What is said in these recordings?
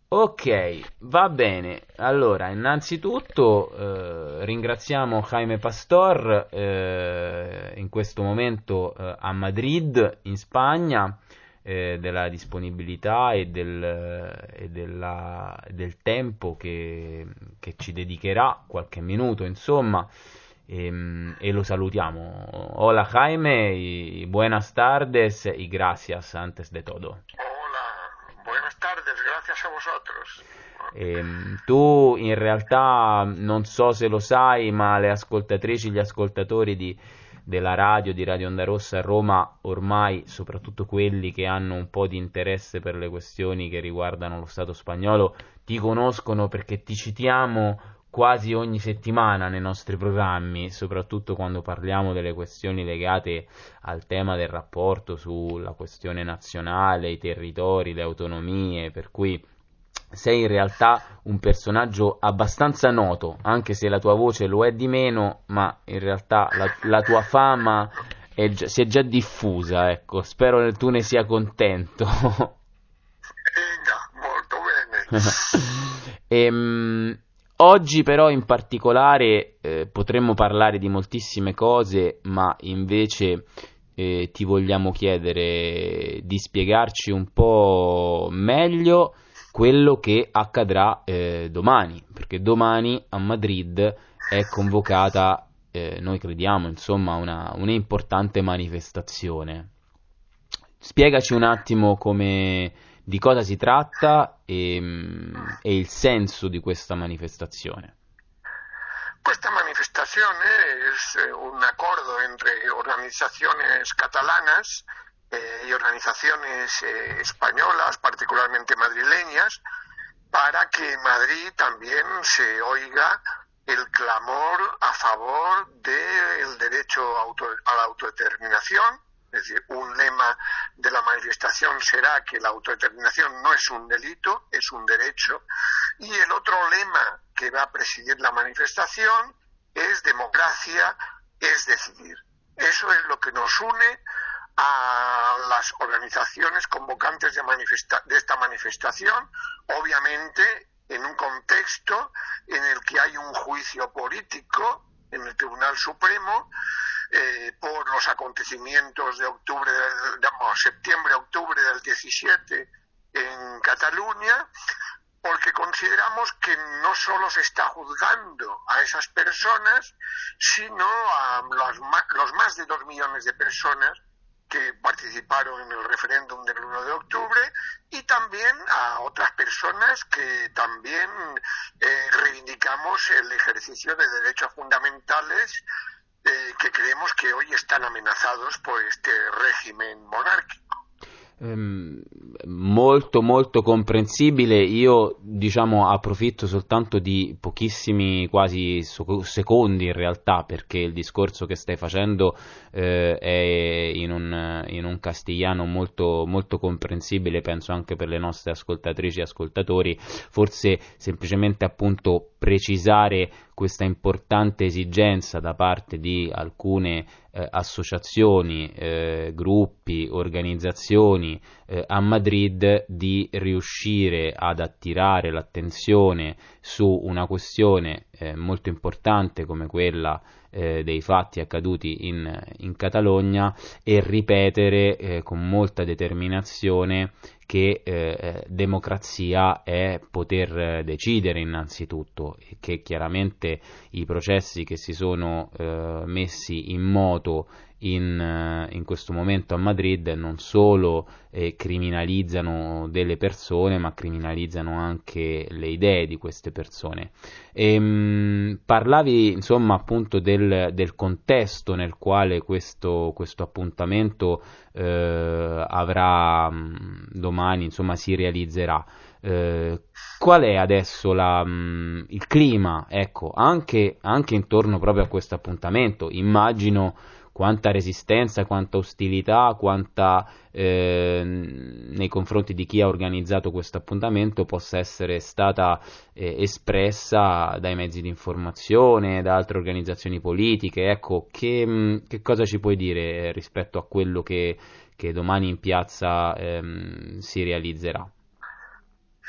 Ok, va bene. Allora, innanzitutto ringraziamo Jaime Pastor, in questo momento a Madrid, in Spagna, della disponibilità del tempo che ci dedicherà, qualche minuto, insomma, e lo salutiamo. Hola Jaime, y buenas tardes y gracias antes de todo. Hola, buenas tardes, gracias a vosotros. Tu in realtà non so se lo sai, ma le ascoltatrici, gli ascoltatori della radio, di Radio Onda Rossa a Roma, ormai, soprattutto quelli che hanno un po' di interesse per le questioni che riguardano lo Stato spagnolo, ti conoscono perché ti citiamo quasi ogni settimana nei nostri programmi, soprattutto quando parliamo delle questioni legate al tema del rapporto sulla questione nazionale, i territori, le autonomie, per cui sei in realtà un personaggio abbastanza noto, anche se la tua voce lo è di meno, ma in realtà la tua fama si è già diffusa, ecco, spero che tu ne sia contento. Molto bene. Ehm, Oggi però in particolare potremmo parlare di moltissime cose, ma invece ti vogliamo chiedere di spiegarci un po' meglio quello che accadrà domani, perché domani a Madrid è convocata, noi crediamo, insomma, una importante manifestazione. Spiegaci un attimo di cosa si tratta e il senso di questa manifestazione. Esta manifestación es un acuerdo entre organizaciones catalanas y organizaciones españolas, particularmente madrileñas, para que en Madrid también se oiga el clamor a favor del derecho a la autodeterminación. Es decir, un lema de la manifestación será que la autodeterminación no es un delito, es un derecho. Y el otro lema que va a presidir la manifestación es democracia, es decidir. Eso es lo que nos une a las organizaciones convocantes de esta manifestación, obviamente en un contexto en el que hay un juicio político en el Tribunal Supremo por los acontecimientos de septiembre-octubre del 17 en Cataluña, porque consideramos que no solo se está juzgando a esas personas, sino a los más de 2 millones de personas que participaron en el referéndum del 1 de octubre y también a otras personas que también reivindicamos el ejercicio de derechos fundamentales que creemos que hoy están amenazados por este régimen monárquico. Ehm, Molto molto comprensibile. Io diciamo approfitto soltanto di pochissimi quasi secondi in realtà, perché il discorso che stai facendo è in un castigliano molto, molto comprensibile, penso anche per le nostre ascoltatrici e ascoltatori. Forse semplicemente appunto precisare questa importante esigenza da parte di alcune associazioni, gruppi, organizzazioni a Madrid di riuscire ad attirare l'attenzione su una questione molto importante come quella dei fatti accaduti in Catalogna e ripetere con molta determinazione che democrazia è poter decidere innanzitutto e che chiaramente i processi che si sono messi in moto in questo momento a Madrid non solo criminalizzano delle persone, ma criminalizzano anche le idee di queste persone. Parlavi insomma appunto del contesto nel quale questo appuntamento avrà domani, insomma, si realizzerà. Qual è adesso il clima, ecco, anche intorno proprio a questo appuntamento? Immagino quanta resistenza, quanta ostilità, quanta nei confronti di chi ha organizzato questo appuntamento possa essere stata espressa dai mezzi di informazione, da altre organizzazioni politiche. Ecco, che cosa ci puoi dire rispetto a quello che domani in piazza si realizzerà?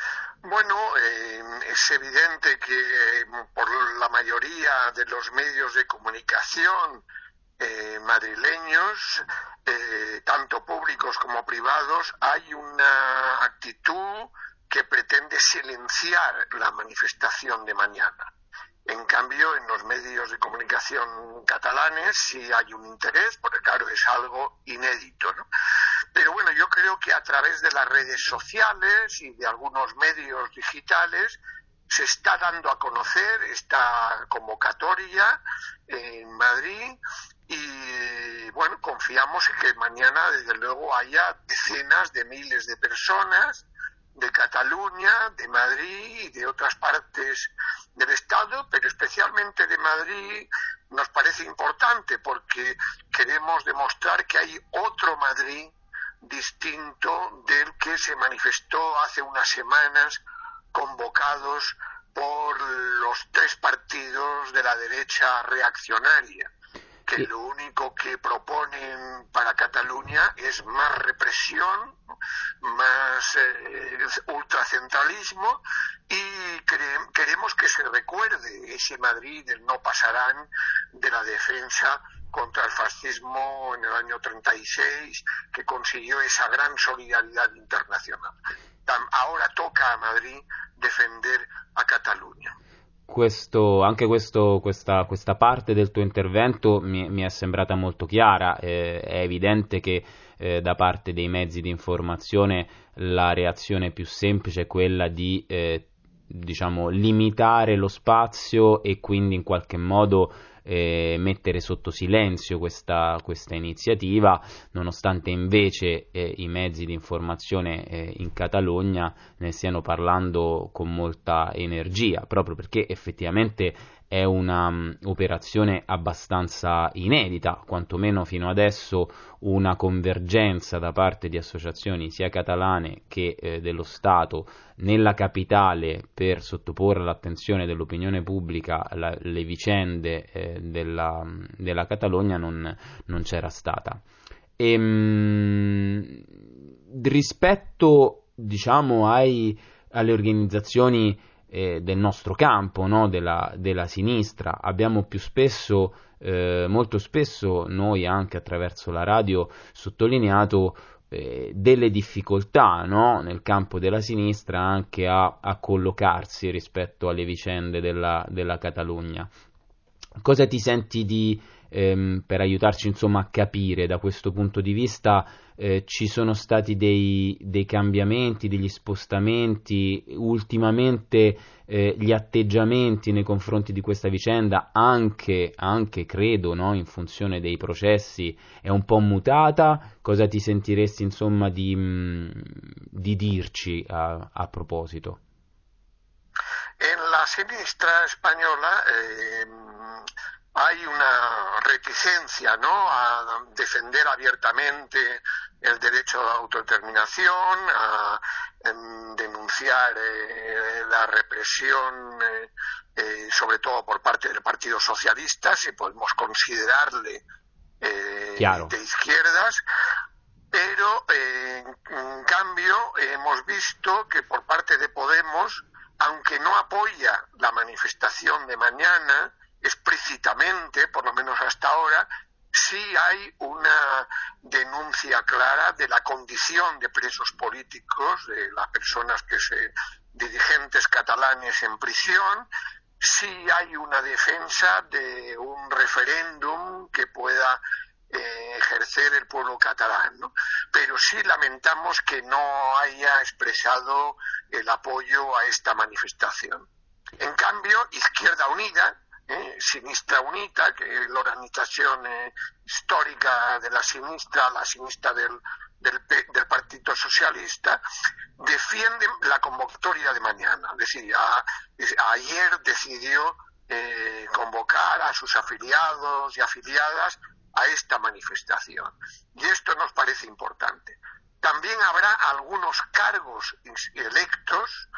Bueno, es evidente que por la mayoría de los medios de comunicación madrileños, tanto públicos como privados, hay una actitud que pretende silenciar la manifestación de mañana. En cambio, en los medios de comunicación catalanes sí hay un interés, porque claro, es algo inédito, ¿no? Pero bueno, yo creo que a través de las redes sociales y de algunos medios digitales se está dando a conocer esta convocatoria en Madrid y bueno, confiamos en que mañana desde luego haya decenas de miles de personas de Cataluña, de Madrid y de otras partes del Estado, pero especialmente de Madrid nos parece importante porque queremos demostrar que hay otro Madrid distinto del que se manifestó hace unas semanas, convocados por los tres partidos de la derecha reaccionaria, que lo único que proponen para Cataluña es más represión, más ultracentralismo, y queremos que se recuerde ese Madrid del no pasarán, de la defensa contra el fascismo en el año 36, que consiguió esa gran solidaridad internacional. Ahora toca a Madrid defender a Catalunya. Questa parte del tuo intervento mi è sembrata molto chiara. È evidente che da parte dei mezzi di informazione la reazione più semplice è quella di diciamo, limitare lo spazio e quindi in qualche modo mettere sotto silenzio questa iniziativa, nonostante invece i mezzi di informazione in Catalogna ne stiano parlando con molta energia, proprio perché effettivamente è una operazione abbastanza inedita, quantomeno fino adesso una convergenza da parte di associazioni sia catalane che dello Stato nella capitale per sottoporre all'attenzione dell'opinione pubblica le vicende della Catalogna non c'era stata. Rispetto, diciamo, alle organizzazioni del nostro campo, no? della sinistra, abbiamo molto spesso noi anche attraverso la radio sottolineato delle difficoltà, no? nel campo della sinistra anche a collocarsi rispetto alle vicende della Catalogna. Cosa ti senti per aiutarci insomma a capire da questo punto di vista? Ci sono stati dei cambiamenti, degli spostamenti, ultimamente gli atteggiamenti nei confronti di questa vicenda, anche credo, no, in funzione dei processi, è un po' mutata. Cosa ti sentiresti insomma di dirci a proposito? En la sinistra española hay una reticencia, ¿no?, a defender abiertamente el derecho a la autodeterminación, a denunciar la represión, sobre todo por parte del Partido Socialista, si podemos considerarle de izquierdas, pero en cambio hemos visto que por parte de Podemos, aunque no apoya la manifestación de mañana explícitamente, por lo menos hasta ahora, sí hay una denuncia clara de la condición de presos políticos, de las personas dirigentes catalanes en prisión. Sí hay una defensa de un referéndum que pueda ejercer el pueblo catalán, ¿no? Pero sí lamentamos que no haya expresado el apoyo a esta manifestación. En cambio, Izquierda Unida, Sinistra Unita, que es la organización histórica de la sinistra del Partido Socialista, defiende la convocatoria de mañana. Es decir, ayer decidió convocar a sus afiliados y afiliadas a esta manifestación. Y esto nos parece importante. También habrá algunos cargos electos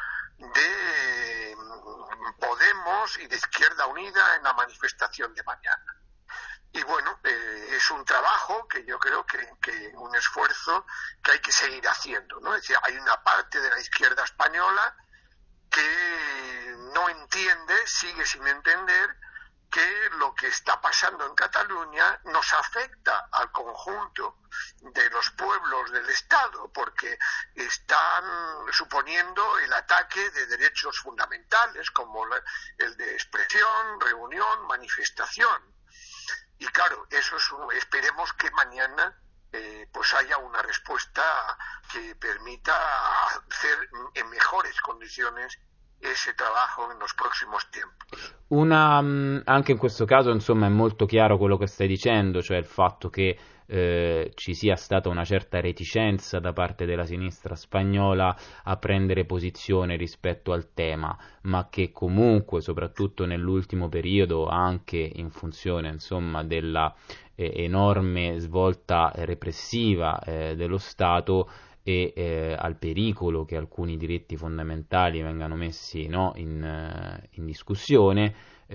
de Podemos y de Izquierda Unida en la manifestación de mañana. Y bueno, es un trabajo que yo creo que un esfuerzo que hay que seguir haciendo, ¿no? Es decir, hay una parte de la izquierda española que no entiende, sigue sin entender que lo que está pasando en Cataluña nos afecta al conjunto de los pueblos del Estado, porque están suponiendo el ataque de derechos fundamentales como el de expresión, reunión, manifestación. Y claro, esperemos que mañana pues haya una respuesta que permita hacer en mejores condiciones ese trabajo in los prossimi tempi. Anche in questo caso, insomma, è molto chiaro quello che stai dicendo, cioè il fatto che ci sia stata una certa reticenza da parte della sinistra spagnola a prendere posizione rispetto al tema, ma che comunque, soprattutto nell'ultimo periodo, anche in funzione, insomma, della enorme svolta repressiva dello Stato, e al pericolo che alcuni diritti fondamentali vengano messi, no, in discussione,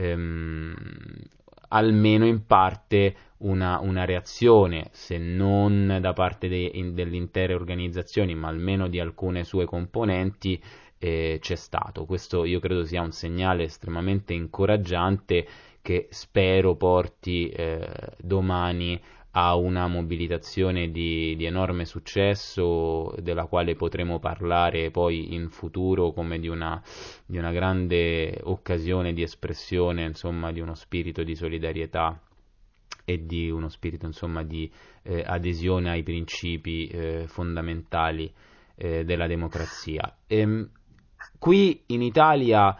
almeno in parte una reazione, se non da parte delle intere organizzazioni, ma almeno di alcune sue componenti, c'è stato. Questo io credo sia un segnale estremamente incoraggiante che spero porti domani a una mobilitazione di enorme successo, della quale potremo parlare poi in futuro come di una grande occasione di espressione, insomma, di uno spirito di solidarietà e di uno spirito, insomma, di adesione ai principi fondamentali della democrazia. Qui in Italia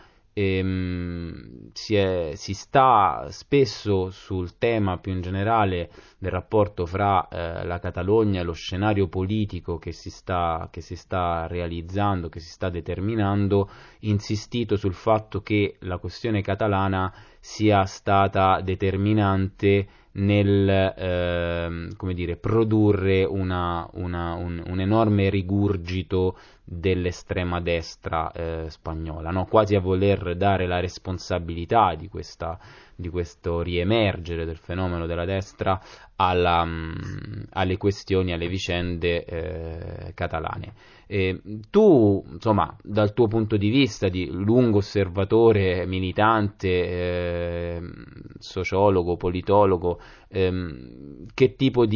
si sta spesso sul tema più in generale del rapporto fra la Catalogna e lo scenario politico che si sta realizzando, che si sta determinando, insistito sul fatto che la questione catalana sia stata determinante nel come dire, produrre un enorme rigurgito dell'estrema destra spagnola, no? Quasi a voler dare la responsabilità di questo riemergere del fenomeno della destra alle questioni, alle vicende catalane. Tu, insomma, dal tuo punto di vista di lungo osservatore, militante, sociologo, politologo, che tipo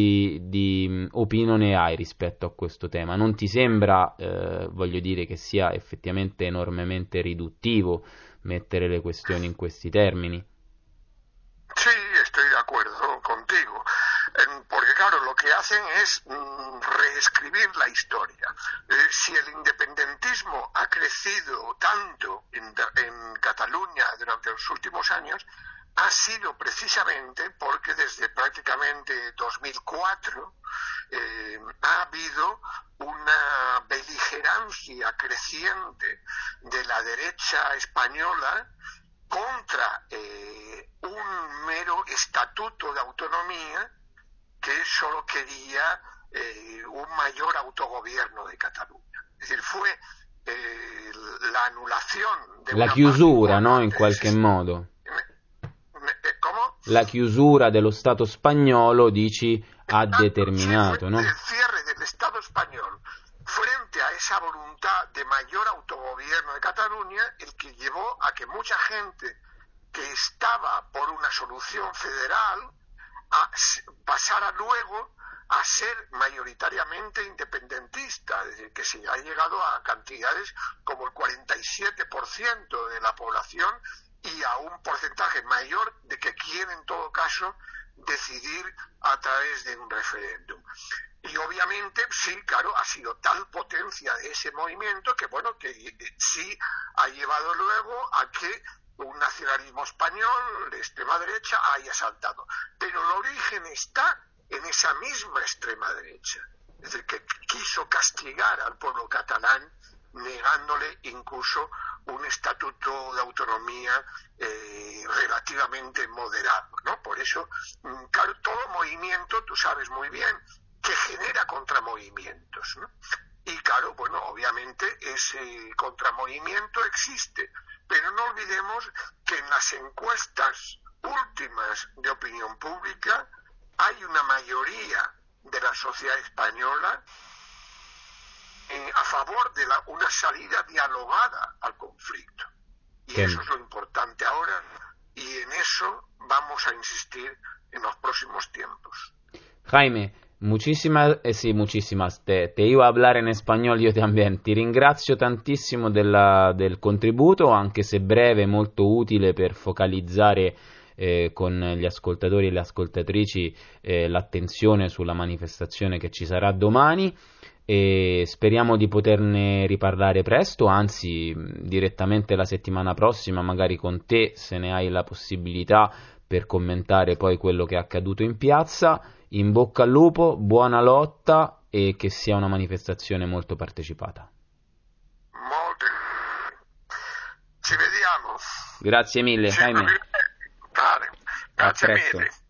di opinione hai rispetto a questo tema? Non ti sembra, voglio dire, che sia effettivamente enormemente riduttivo mettere le questioni in questi termini? Sí, estoy de acuerdo contigo, porque claro, lo que hacen es reescribir la historia. Si el independentismo ha crecido tanto en Cataluña durante los últimos años, ha sido precisamente porque desde prácticamente 2004 ha habido una beligerancia creciente de la derecha española contra un mero estatuto de autonomía que solo quería un mayor autogobierno de Cataluña. Es decir, fue la anulación de la chiusura, no, in qualche modo. ¿Cómo? La chiusura dello Stato spagnolo, dici, ha determinato, sí, no? El cierre del Estado español frente a esa voluntad de mayor autogobierno de Cataluña, el que llevó a que mucha gente que estaba por una solución federal pasara luego a ser mayoritariamente independentista, es decir, que se ha llegado a cantidades como el 47% de la población y a un porcentaje mayor de que quiere en todo caso decidir a través de un referéndum. Y obviamente, sí, claro, ha sido tal potencia de ese movimiento que, bueno, que sí ha llevado luego a que un nacionalismo español de extrema derecha haya saltado. Pero el origen está en esa misma extrema derecha. Es decir, que quiso castigar al pueblo catalán negándole incluso un estatuto de autonomía relativamente moderado, ¿no? Por eso, claro, todo movimiento, tú sabes muy bien, que genera contramovimientos, ¿no? Y claro, bueno, obviamente ese contramovimiento existe, pero no olvidemos que en las encuestas últimas de opinión pública hay una mayoría de la sociedad española a favor de una salida dialogada al conflicto. Y eso es lo importante ahora, y en eso vamos a insistir en los próximos tiempos. Jaime, muchísimas, te iba a hablar en español yo también. Ti ringrazio tantissimo del contributo, anche se breve, molto utile per focalizzare con gli ascoltatori e le ascoltatrici l'attenzione sulla manifestazione che ci sarà domani, e speriamo di poterne riparlare presto, anzi direttamente la settimana prossima, magari con te, se ne hai la possibilità, per commentare poi quello che è accaduto in piazza. In bocca al lupo, buona lotta e che sia una manifestazione molto partecipata. Molto. Ci vediamo. Grazie mille, Jaime. Vale. Grazie mille.